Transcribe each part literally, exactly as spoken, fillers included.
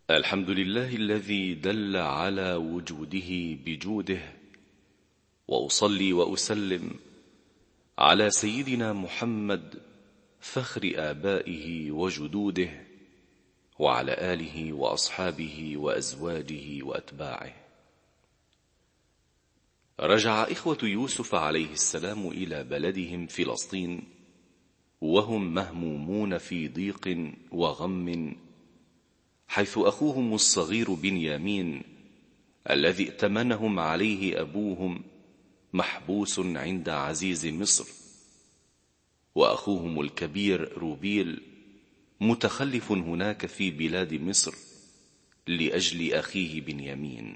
الحمد لله الذي دل على وجوده بجوده، وأصلي وأسلم على سيدنا محمد فخر آبائه وجدوده، وعلى آله وأصحابه وأزواجه وأتباعه. رجع إخوة يوسف عليه السلام إلى بلدهم فلسطين وهم مهمومون في ضيق وغم، حيث أخوهم الصغير بنيامين الذي ائتمنهم عليه أبوهم محبوس عند عزيز مصر، وأخوهم الكبير روبيل متخلف هناك في بلاد مصر لأجل أخيه بنيامين.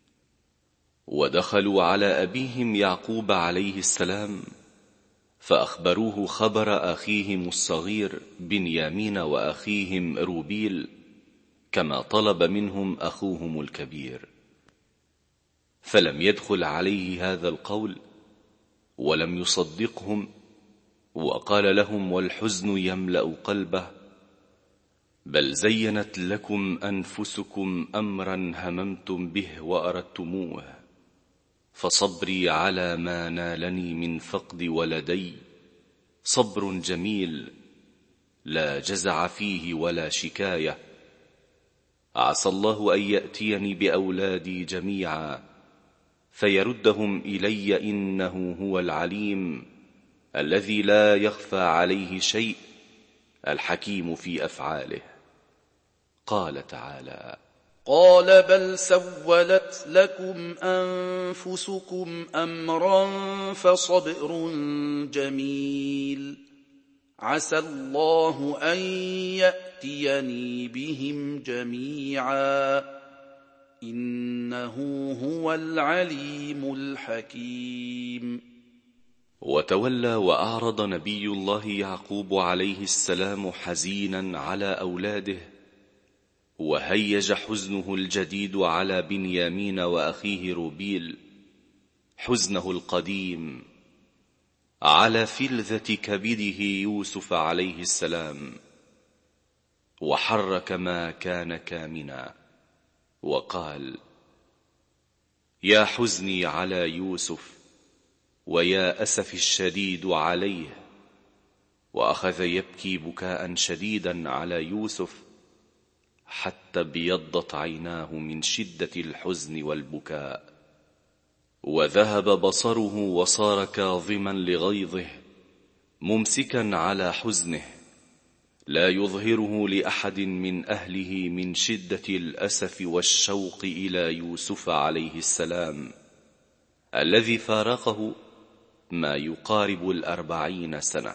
ودخلوا على أبيهم يعقوب عليه السلام فأخبروه خبر أخيهم الصغير بنيامين وأخيهم روبيل كما طلب منهم أخوهم الكبير، فلم يدخل عليه هذا القول ولم يصدقهم، وقال لهم والحزن يملأ قلبه: بل زينت لكم أنفسكم أمرا هممتم به وأردتموه، فصبري على ما نالني من فقد ولدي صبر جميل لا جزع فيه ولا شكاية، عسى الله أن يأتيني بأولادي جميعا فيردهم إلي، إنه هو العليم الذي لا يخفى عليه شيء، الحكيم في أفعاله. قال تعالى: قال بل سولت لكم أنفسكم أمرا فصبر جميل، عسى الله أن يأتيني بهم جميعا، إنه هو العليم الحكيم. وتولى وأعرض نبي الله يعقوب عليه السلام حزينا على أولاده، وهيج حزنه الجديد على بنيامين وأخيه روبيل حزنه القديم على فلذة كبده يوسف عليه السلام، وحرك ما كان كامنا وقال: يا حزني على يوسف ويا أسف الشديد عليه، وأخذ يبكي بكاء شديدا على يوسف حتى ابيضت عيناه من شدة الحزن والبكاء، وذهب بصره وصار كاظما لغيظه ممسكا على حزنه لا يظهره لأحد من أهله من شدة الأسف والشوق إلى يوسف عليه السلام الذي فارقه ما يقارب الأربعين سنة.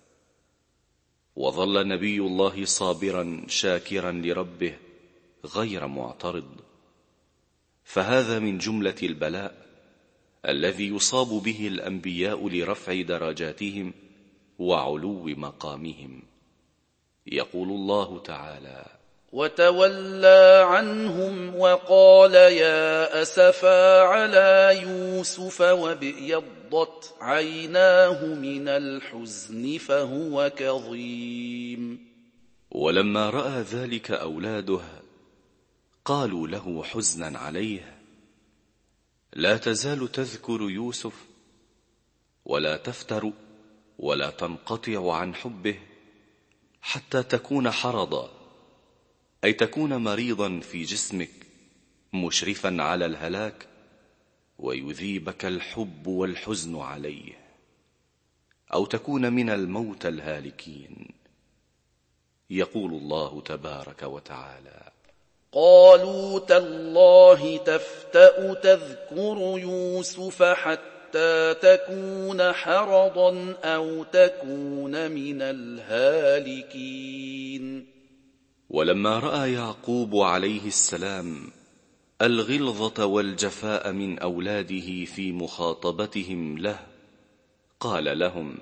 وظل نبي الله صابرا شاكرا لربه غير معترض، فهذا من جملة البلاء الذي يصاب به الأنبياء لرفع درجاتهم وعلو مقامهم. يقول الله تعالى: وتولى عنهم وقال يا أسفا على يوسف وابيضت عيناه من الحزن فهو كظيم. ولما رأى ذلك أولاده قالوا له حزنا عليه: لا تزال تذكر يوسف ولا تفتر ولا تنقطع عن حبه حتى تكون حرضا، أي تكون مريضا في جسمك مشرفا على الهلاك، ويذيبك الحب والحزن عليه، أو تكون من الموتى الهالكين. يقول الله تبارك وتعالى: قالوا تالله تفتأ تذكر يوسف حتى تكون حرضا أو تكون من الهالكين. ولما رأى يعقوب عليه السلام الغلظة والجفاء من أولاده في مخاطبتهم له قال لهم: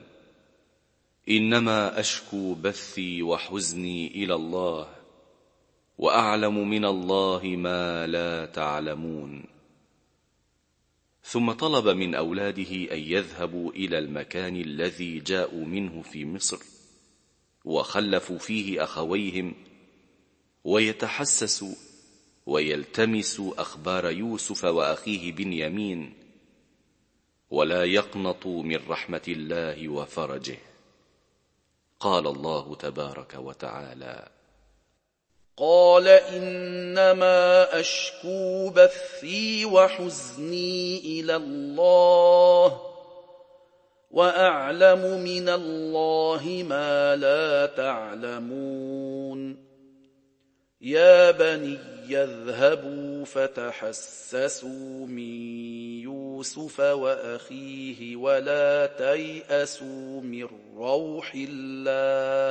إنما أشكو بثي وحزني إلى الله، وأعلم من الله ما لا تعلمون. ثم طلب من أولاده أن يذهبوا إلى المكان الذي جاءوا منه في مصر وخلفوا فيه أخويهم، ويتحسسوا ويلتمس أخبار يوسف وأخيه بنيامين، ولا يقنط من رحمة الله وفرجه. قال الله تبارك وتعالى: قال إنما أشكو بثي وحزني إلى الله وأعلم من الله ما لا تعلمون. يا بني اذهبوا فتحسسوا من يوسف وأخيه ولا تيأسوا من روح الله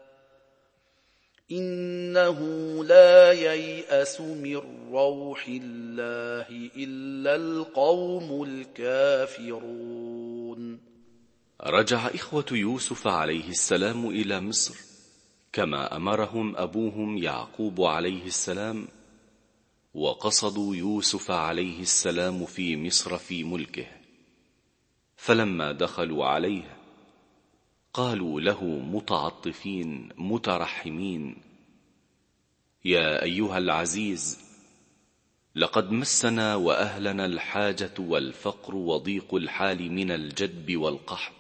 إنه لا ييأس من روح الله إلا القوم الكافرون. رجع إخوة يوسف عليه السلام إلى مصر كما أمرهم أبوهم يعقوب عليه السلام، وقصدوا يوسف عليه السلام في مصر في ملكه. فلما دخلوا عليه قالوا له متعطفين مترحمين: يا أيها العزيز، لقد مسنا وأهلنا الحاجة والفقر وضيق الحال من الجدب والقحط،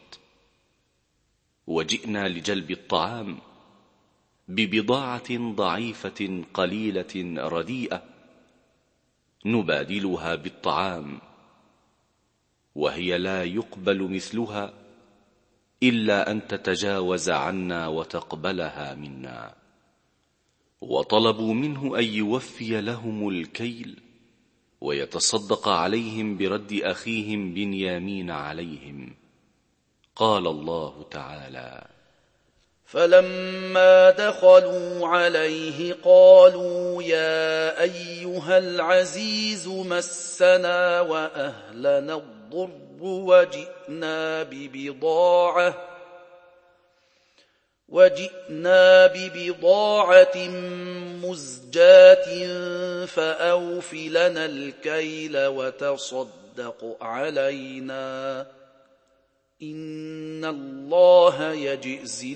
وجئنا لجلب الطعام ببضاعة ضعيفة قليلة رديئة نبادلها بالطعام، وهي لا يقبل مثلها إلا أن تتجاوز عنا وتقبلها منا. وطلبوا منه أن يوفي لهم الكيل ويتصدق عليهم برد أخيهم بنيامين عليهم. قال الله تعالى: فلما دخلوا عليه قالوا يا أيها العزيز مسنا وأهلنا الضر وجئنا ببضاعة وجئنا ببضاعة مزجاة فأوف لنا الكيل وتصدق علينا إن الله يجزي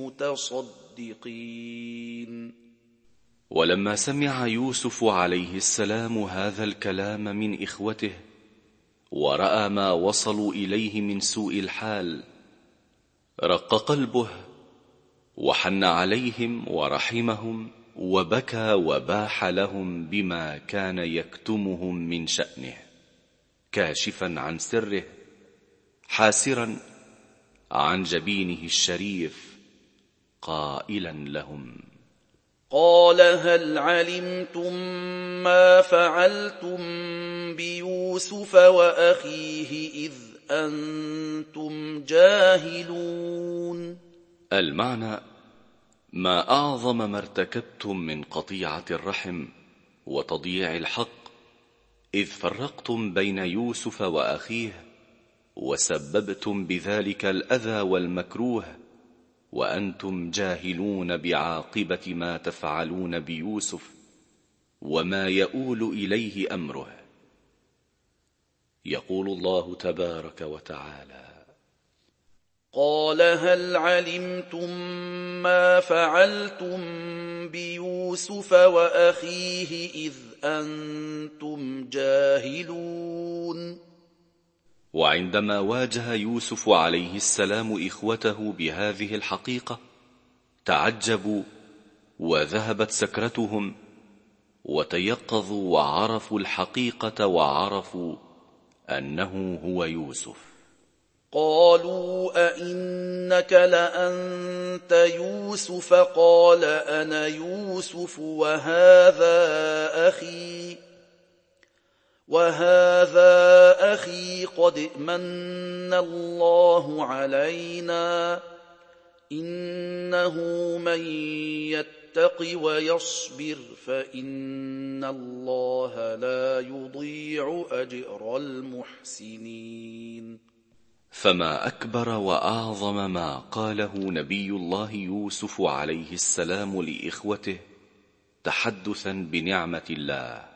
المتصدقين. ولما سمع يوسف عليه السلام هذا الكلام من إخوته ورأى ما وصلوا إليه من سوء الحال، رق قلبه وحن عليهم ورحمهم، وبكى وباح لهم بما كان يكتمهم من شأنه، كاشفا عن سره، حاسرا عن جبينه الشريف، قائلا لهم: قال هل علمتم ما فعلتم بيوسف وأخيه إذ أنتم جاهلون؟ المعنى: ما أعظم ما ارتكبتم من قطيعة الرحم وتضييع الحق إذ فرقتم بين يوسف وأخيه وسببتم بذلك الأذى والمكروه وأنتم جاهلون بعاقبة ما تفعلون بيوسف وما يؤول إليه أمره. يقول الله تبارك وتعالى: قال هل علمتم ما فعلتم بيوسف وأخيه إذ أنتم جاهلون؟ وعندما واجه يوسف عليه السلام إخوته بهذه الحقيقة تعجبوا وذهبت سكرتهم وتيقظوا وعرفوا الحقيقة وعرفوا أنه هو يوسف. قالوا أئنك لأنت يوسف؟ قال أنا يوسف وهذا أخي وهذا أخي قد من الله علينا إنه من يتق ويصبر فإن الله لا يضيع أجر المحسنين. فما أكبر وأعظم ما قاله نبي الله يوسف عليه السلام لإخوته تحدثا بنعمة الله،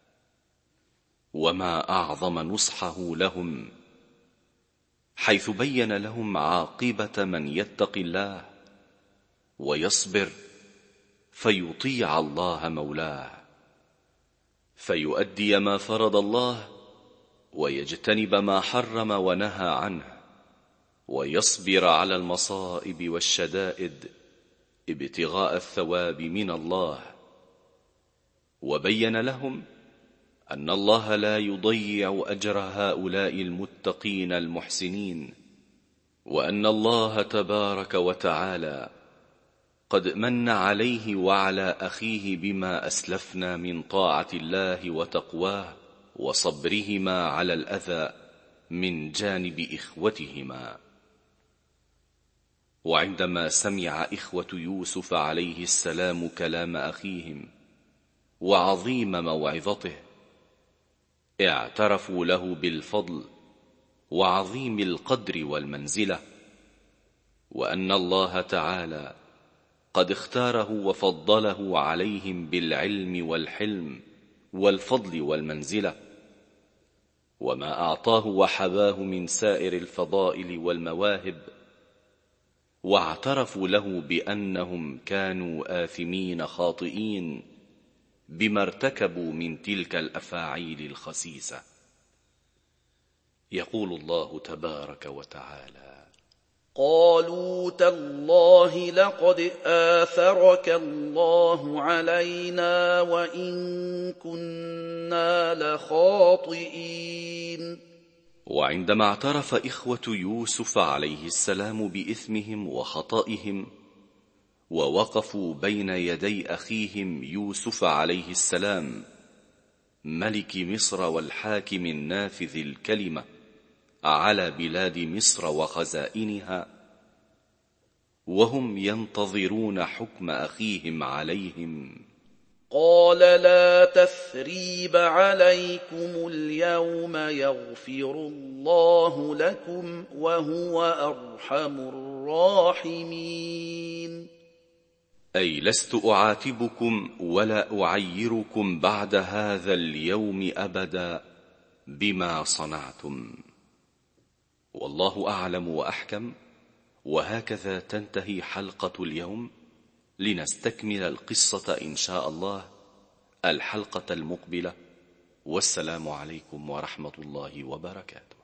وما أعظم نصحه لهم حيث بين لهم عاقبة من يتق الله ويصبر فيطيع الله مولاه، فيؤدي ما فرض الله ويجتنب ما حرم ونهى عنه، ويصبر على المصائب والشدائد ابتغاء الثواب من الله. وبين لهم أن الله لا يضيع أجر هؤلاء المتقين المحسنين، وأن الله تبارك وتعالى قد من عليه وعلى أخيه بما أسلفنا من طاعة الله وتقواه وصبرهما على الأذى من جانب إخوتهما. وعندما سمع إخوة يوسف عليه السلام كلام أخيهم وعظيم موعظته، اعترفوا له بالفضل وعظيم القدر والمنزلة، وأن الله تعالى قد اختاره وفضله عليهم بالعلم والحلم والفضل والمنزلة، وما أعطاه وحباه من سائر الفضائل والمواهب. واعترفوا له بأنهم كانوا آثمين خاطئين بما ارتكبوا من تلك الأفاعيل الخسيسة. يقول الله تبارك وتعالى: قالوا تالله لقد آثرك الله علينا وإن كنا لخاطئين. وعندما اعترف إخوة يوسف عليه السلام بإثمهم وخطئهم ووقفوا بين يدي أخيهم يوسف عليه السلام ملك مصر والحاكم النافذ الكلمة على بلاد مصر وخزائنها، وهم ينتظرون حكم أخيهم عليهم، قال لا تثريب عليكم اليوم يغفر الله لكم وهو أرحم الراحمين. أي لست أعاتبكم ولا أعيركم بعد هذا اليوم أبدا بما صنعتم، والله أعلم وأحكم. وهكذا تنتهي حلقة اليوم، لنستكمل القصة إن شاء الله الحلقة المقبلة. والسلام عليكم ورحمة الله وبركاته.